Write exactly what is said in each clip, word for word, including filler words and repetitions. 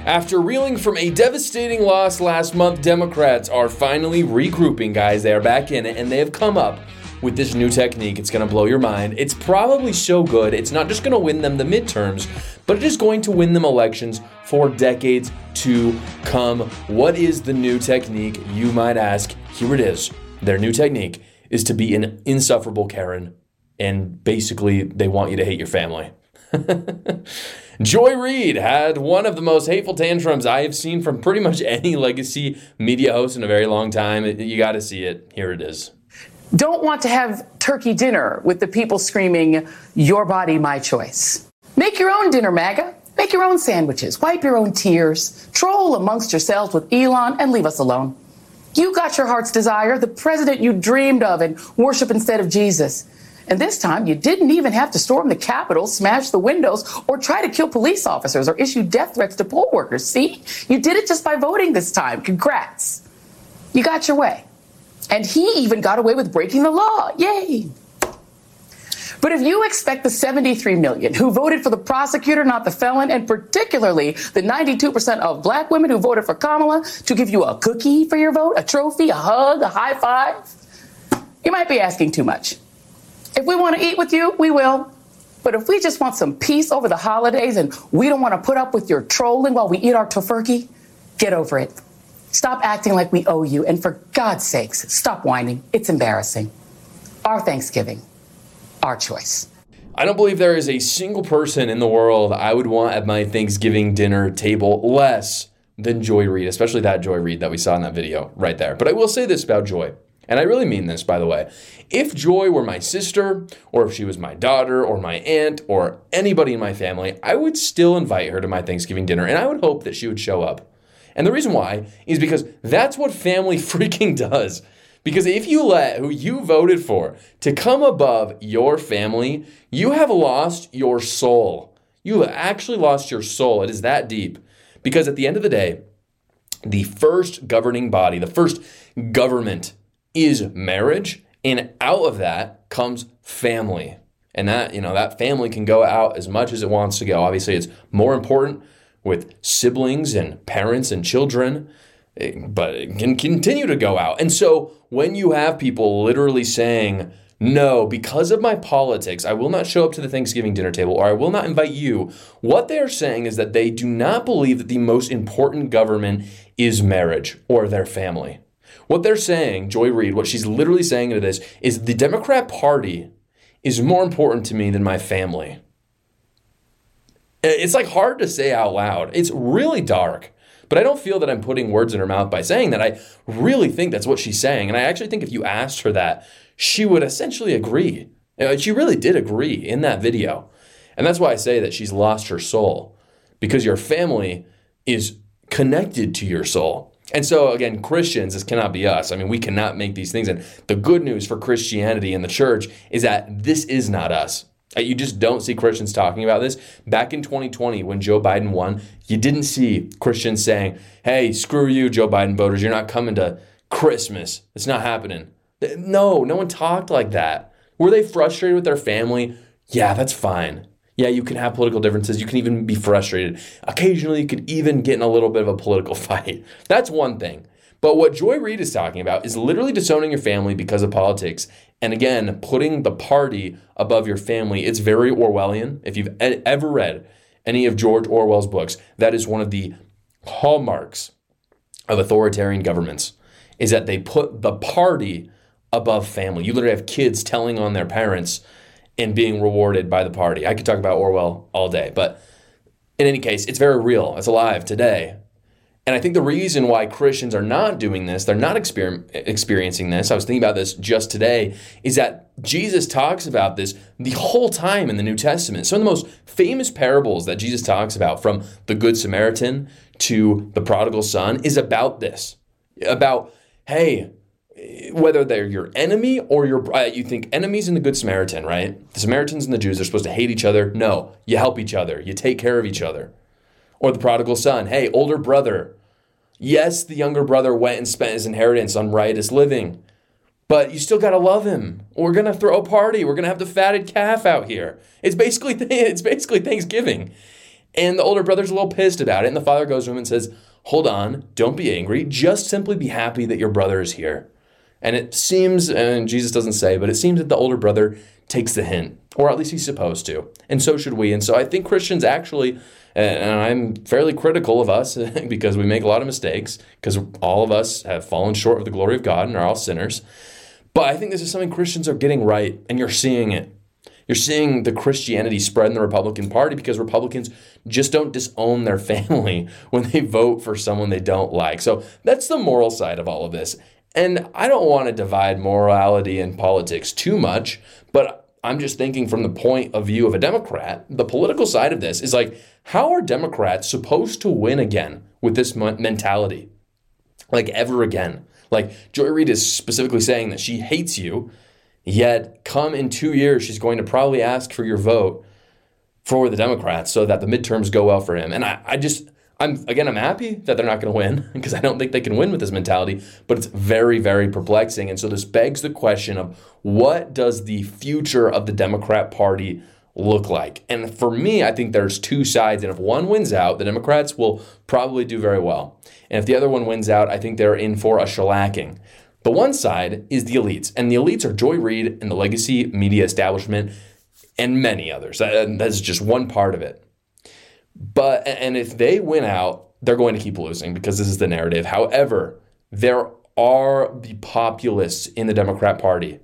After reeling from a devastating loss last month, Democrats are finally regrouping, guys. They are back in it, and they have come up with this new technique. It's going to blow your mind. It's probably so good. It's not just going to win them the midterms, but it is going to win them elections for decades to come. What is the new technique, you might ask? Here it is. Their new technique is to be an insufferable Karen, and basically they want you to hate your family. Joy Reid had one of the most hateful tantrums I have seen from pretty much any legacy media host in a very long time. You got to see it. Here it is. Don't want to have turkey dinner with the people screaming, "Your body, my choice." Make your own dinner, MAGA. Make your own sandwiches. Wipe your own tears. Troll amongst yourselves with Elon and leave us alone. You got your heart's desire, the president you dreamed of, and worship instead of Jesus. And this time, you didn't even have to storm the Capitol, smash the windows, or try to kill police officers or issue death threats to poll workers. See? You did it just by voting this time. Congrats. You got your way. And he even got away with breaking the law. Yay. But if you expect the seventy-three million who voted for the prosecutor, not the felon, and particularly the ninety-two percent of black women who voted for Kamala to give you a cookie for your vote, a trophy, a hug, a high five, you might be asking too much. If we want to eat with you, we will. But if we just want some peace over the holidays and we don't want to put up with your trolling while we eat our tofurkey, get over it. Stop acting like we owe you. And for God's sakes, stop whining. It's embarrassing. Our Thanksgiving, our choice. I don't believe there is a single person in the world I would want at my Thanksgiving dinner table less than Joy Reid, especially that Joy Reid that we saw in that video right there. But I will say this about Joy. And I really mean this, by the way. If Joy were my sister, or if she was my daughter, or my aunt, or anybody in my family, I would still invite her to my Thanksgiving dinner, and I would hope that she would show up. And the reason why is because that's what family freaking does. Because if you let who you voted for to come above your family, you have lost your soul. You have actually lost your soul. It is that deep. Because at the end of the day, the first governing body, the first government is marriage, and out of that comes family. And that, you know, that family can go out as much as it wants to go. Obviously, it's more important with siblings and parents and children, but it can continue to go out. And so when you have people literally saying, no, because of my politics, I will not show up to the Thanksgiving dinner table, or I will not invite you, what they're saying is that they do not believe that the most important government is marriage or their family. What they're saying, Joy Reid, what she's literally saying to this is the Democrat Party is more important to me than my family. It's like hard to say out loud. It's really dark, but I don't feel that I'm putting words in her mouth by saying that. I really think that's what she's saying. And I actually think if you asked her that, she would essentially agree. She really did agree in that video. And that's why I say that she's lost her soul, because your family is connected to your soul. And so, again, Christians, this cannot be us. I mean, we cannot make these things. And the good news for Christianity and the church is that this is not us. You just don't see Christians talking about this. Back in twenty twenty, when Joe Biden won, you didn't see Christians saying, hey, screw you, Joe Biden voters. You're not coming to Christmas. It's not happening. No, no one talked like that. Were they frustrated with their family? Yeah, that's fine. Yeah, you can have political differences. You can even be frustrated. Occasionally, you could even get in a little bit of a political fight. That's one thing. But what Joy Reid is talking about is literally disowning your family because of politics. And again, putting the party above your family. It's very Orwellian. If you've ever read any of George Orwell's books, that is one of the hallmarks of authoritarian governments, is that they put the party above family. You literally have kids telling on their parents and being rewarded by the party. I could talk about Orwell all day, but in any case, it's very real. It's alive today. And I think the reason why Christians are not doing this, they're not exper- experiencing this, I was thinking about this just today, is that Jesus talks about this the whole time in the New Testament. Some of the most famous parables that Jesus talks about, from the Good Samaritan to the prodigal son, is about this. About, hey, whether they're your enemy or your, uh, you think enemies in the Good Samaritan, right? The Samaritans and the Jews are supposed to hate each other. No, you help each other. You take care of each other. Or the prodigal son, hey, older brother. Yes, the younger brother went and spent his inheritance on riotous living, but you still got to love him. We're going to throw a party. We're going to have the fatted calf out here. It's basically, it's basically Thanksgiving. And the older brother's a little pissed about it. And the father goes to him and says, hold on, don't be angry. Just simply be happy that your brother is here. And it seems, and Jesus doesn't say, but it seems that the older brother takes the hint, or at least he's supposed to. And so should we. And so I think Christians actually, and I'm fairly critical of us because we make a lot of mistakes, because all of us have fallen short of the glory of God and are all sinners. But I think this is something Christians are getting right, and you're seeing it. You're seeing the Christianity spread in the Republican Party because Republicans just don't disown their family when they vote for someone they don't like. So that's the moral side of all of this. And I don't want to divide morality and politics too much, but I'm just thinking from the point of view of a Democrat, the political side of this is like, how are Democrats supposed to win again with this mentality? Like ever again? Like Joy Reid is specifically saying that she hates you, yet come in two years, she's going to probably ask for your vote for the Democrats so that the midterms go well for him. And I, I just, I'm again, I'm happy that they're not going to win because I don't think they can win with this mentality, but it's very, very perplexing. And so this begs the question of what does the future of the Democrat Party look like? And for me, I think there's two sides. And if one wins out, the Democrats will probably do very well. And if the other one wins out, I think they're in for a shellacking. The one side is the elites, and the elites are Joy Reid and the legacy media establishment and many others. That's just one part of it. But, and if they win out, they're going to keep losing because this is the narrative. However, there are the populists in the Democrat Party.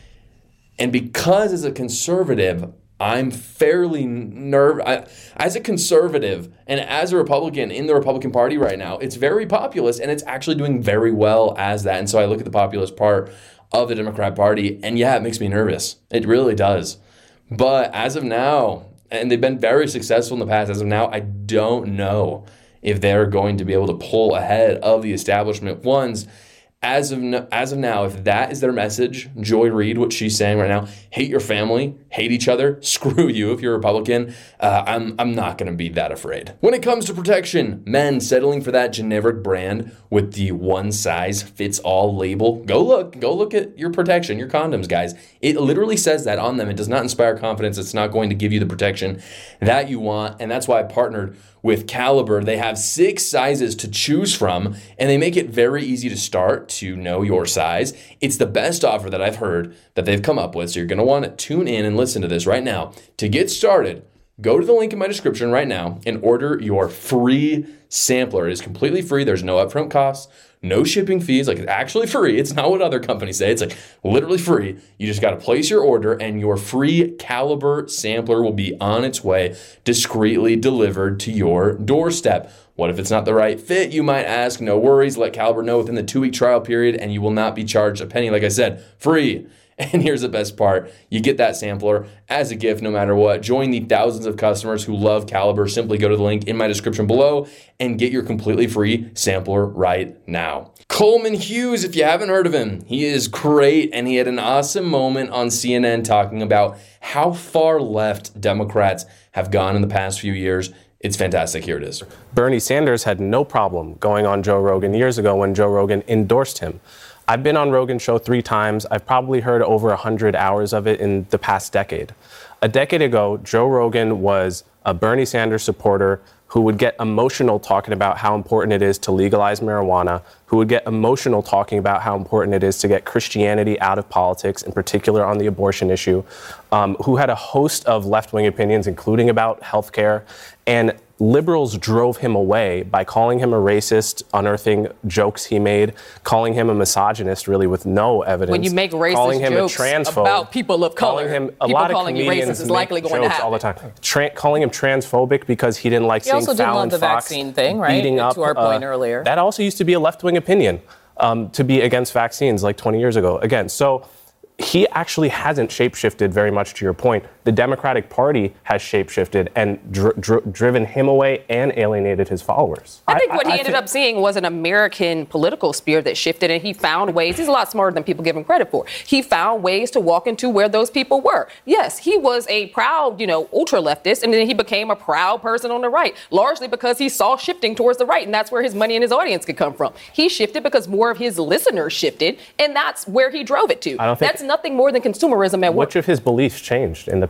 And because as a conservative, I'm fairly nervous. As a conservative and as a Republican in the Republican Party right now, it's very populist and it's actually doing very well as that. And so I look at the populist part of the Democrat Party and yeah, it makes me nervous. It really does. But as of now, and they've been very successful in the past, as of now, I don't know if they're going to be able to pull ahead of the establishment ones. As of, no, as of now, if that is their message, Joy Reid, what she's saying right now, hate your family, hate each other, screw you if you're a Republican, uh, I'm, I'm not going to be that afraid. When it comes to protection, men settling for that generic brand with the one-size-fits-all label, go look, go look at your protection, your condoms, guys. It literally says that on them. It does not inspire confidence. It's not going to give you the protection that you want, and that's why I partnered with Caliber. They have six sizes to choose from, and they make it very easy to start to know your size. It's the best offer that I've heard that they've come up with, so you're going to want to tune in and listen to this right now. To get started, go to the link in my description right now and order your free sampler. It is completely free. There's no upfront costs, no shipping fees. Like, it's actually free. It's not what other companies say. It's like literally free. You just got to place your order and your free Caliber sampler will be on its way, discreetly delivered to your doorstep. What if it's not the right fit, you might ask? No worries. Let Caliber know within the two-week trial period and you will not be charged a penny. Like I said, free. And here's the best part. You get that sampler as a gift no matter what. Join the thousands of customers who love Caliber. Simply go to the link in my description below and get your completely free sampler right now. Coleman Hughes, if you haven't heard of him, he is great. And he had an awesome moment on C N N talking about how far left Democrats have gone in the past few years. It's fantastic. Here it is. Bernie Sanders had no problem going on Joe Rogan years ago when Joe Rogan endorsed him. I've been on Rogan's show three times. I've probably heard over one hundred hours of it in the past decade. A decade ago, Joe Rogan was a Bernie Sanders supporter who would get emotional talking about how important it is to legalize marijuana, who would get emotional talking about how important it is to get Christianity out of politics, in particular on the abortion issue, um, who had a host of left-wing opinions, including about healthcare. And liberals drove him away by calling him a racist, unearthing jokes he made, calling him a misogynist, really with no evidence. When you make racist calling him jokes a transphobe, about people of color, calling him a people lot of calling you racist is likely going to happen all the time. Tra- calling him transphobic because he didn't like he seeing also didn't Fallon love the Fox vaccine thing, right? beating up. To our point uh, earlier, that also used to be a left-wing opinion, um, to be against vaccines like twenty years ago. Again, so he actually hasn't shapeshifted very much, to your point. The Democratic Party has shapeshifted and dr- dr- driven him away and alienated his followers. I think what I, he I ended think- up seeing was an American political sphere that shifted, and he found ways. He's a lot smarter than people give him credit for. He found ways to walk into where those people were. Yes, he was a proud, you know, ultra leftist, and then he became a proud person on the right, largely because he saw shifting towards the right, and that's where his money and his audience could come from. He shifted because more of his listeners shifted, and that's where he drove it to. I don't think that's nothing more than consumerism at work. Which of his beliefs changed in the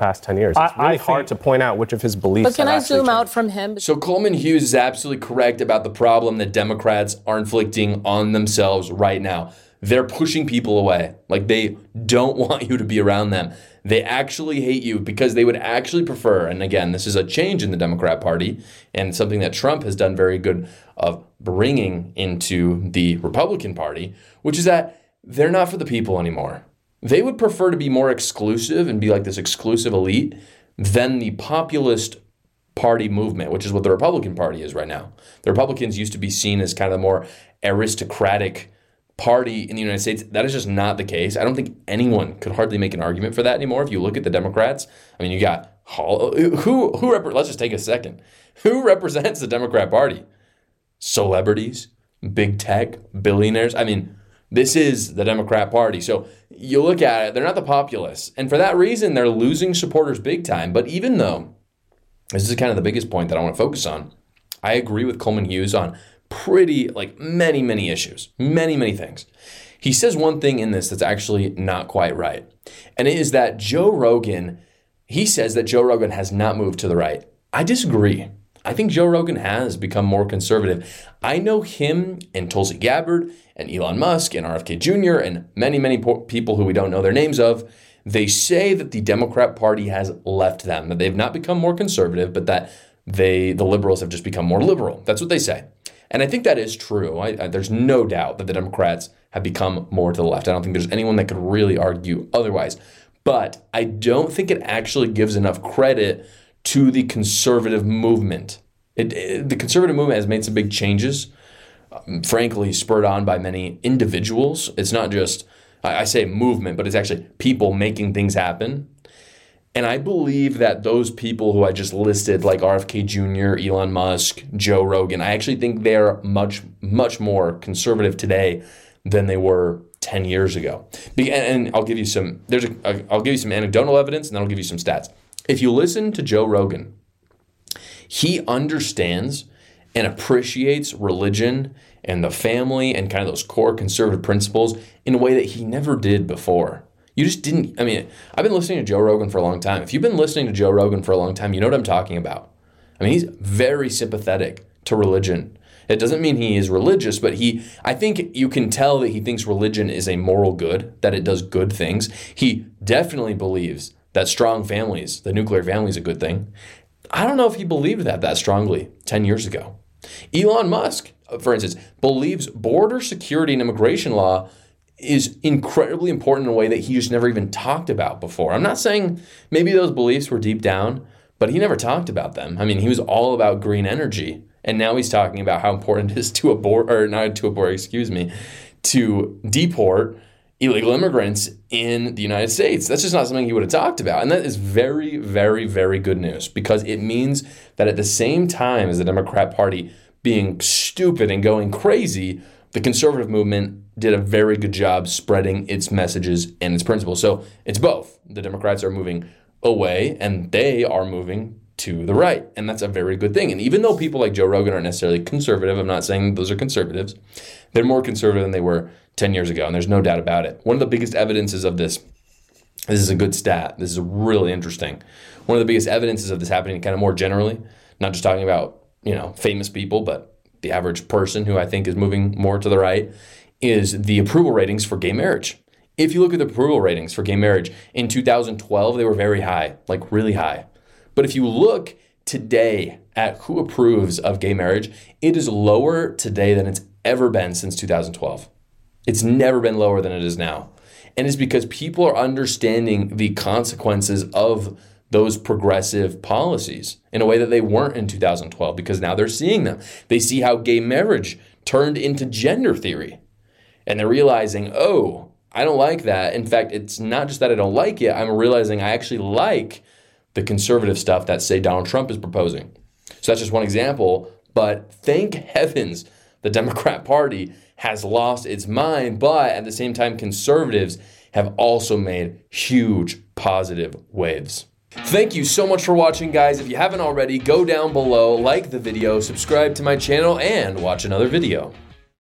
past ten years. It's I, really I hard think, to point out which of his beliefs But can have I actually zoom out changed. from him? So Coleman Hughes is absolutely correct about the problem that Democrats are inflicting on themselves right now. They're pushing people away. Like, they don't want you to be around them. They actually hate you because they would actually prefer, and again, this is a change in the Democrat Party and something that Trump has done very good of bringing into the Republican Party, which is that they're not for the people anymore. They would prefer to be more exclusive and be like this exclusive elite than the populist party movement, which is what the Republican Party is right now. The Republicans used to be seen as kind of the more aristocratic party in the United States. That is just not the case. I don't think anyone could hardly make an argument for that anymore. If you look at the Democrats, I mean, you got who who, who rep- let's just take a second. Who represents the Democrat Party? Celebrities, big tech, billionaires. I mean, this is the Democrat Party. So you look at it, they're not the populists. And for that reason, they're losing supporters big time. But even though, this is kind of the biggest point that I want to focus on, I agree with Coleman Hughes on pretty, like many, many issues, many, many things. He says one thing in this that's actually not quite right. And it is that Joe Rogan, he says that Joe Rogan has not moved to the right. I disagree. I think Joe Rogan has become more conservative. I know him and Tulsi Gabbard and Elon Musk and R F K Junior and many, many po- people who we don't know their names of. They say that the Democrat Party has left them, that they've not become more conservative, but that they, the liberals have just become more liberal. That's what they say. And I think that is true. I, I, there's no doubt that the Democrats have become more to the left. I don't think there's anyone that could really argue otherwise. But I don't think it actually gives enough credit to the conservative movement. It, it, the conservative movement has made some big changes, um, frankly, spurred on by many individuals. It's not just, I, I say movement, but it's actually people making things happen. And I believe that those people who I just listed, like R F K Junior, Elon Musk, Joe Rogan, I actually think they're much, much more conservative today than they were ten years ago. And I'll give you some, there's a, I'll give you some anecdotal evidence, and then I'll give you some stats. If you listen to Joe Rogan, he understands and appreciates religion and the family and kind of those core conservative principles in a way that he never did before. You just didn't, I mean, I've been listening to Joe Rogan for a long time. If you've been listening to Joe Rogan for a long time, you know what I'm talking about. I mean, he's very sympathetic to religion. It doesn't mean he is religious, but he, I think you can tell that he thinks religion is a moral good, that it does good things. He definitely believes that strong families, the nuclear family, is a good thing. I don't know if he believed that that strongly ten years ago. Elon Musk, for instance, believes border security and immigration law is incredibly important in a way that he just never even talked about before. I'm not saying maybe those beliefs were deep down, but he never talked about them. I mean, he was all about green energy, and now he's talking about how important it is to abort, or not to abort, excuse me, to deport illegal immigrants in the United States. That's just not something he would have talked about. And that is very, very, very good news, because it means that at the same time as the Democrat Party being stupid and going crazy, the conservative movement did a very good job spreading its messages and its principles. So it's both. The Democrats are moving away and they are moving to the right. And that's a very good thing. And even though people like Joe Rogan aren't necessarily conservative, I'm not saying those are conservatives, they're more conservative than they were ten years ago. And there's no doubt about it. One of the biggest evidences of this, this is a good stat, this is really interesting. One of the biggest evidences of this happening kind of more generally, not just talking about, you know, famous people, but the average person who I think is moving more to the right, is the approval ratings for gay marriage. If you look at the approval ratings for gay marriage, in two thousand twelve, they were very high, like really high. But if you look today at who approves of gay marriage, it is lower today than it's ever been since two thousand twelve. It's never been lower than it is now. And it's because people are understanding the consequences of those progressive policies in a way that they weren't in two thousand twelve, because now they're seeing them. They see how gay marriage turned into gender theory. And they're realizing, oh, I don't like that. In fact, it's not just that I don't like it. I'm realizing I actually like the conservative stuff that, say, Donald Trump is proposing. So that's just one example. But thank heavens the Democrat Party has lost its mind. But at the same time, conservatives have also made huge positive waves. Thank you so much for watching, guys. If you haven't already, go down below, like the video, subscribe to my channel, and watch another video.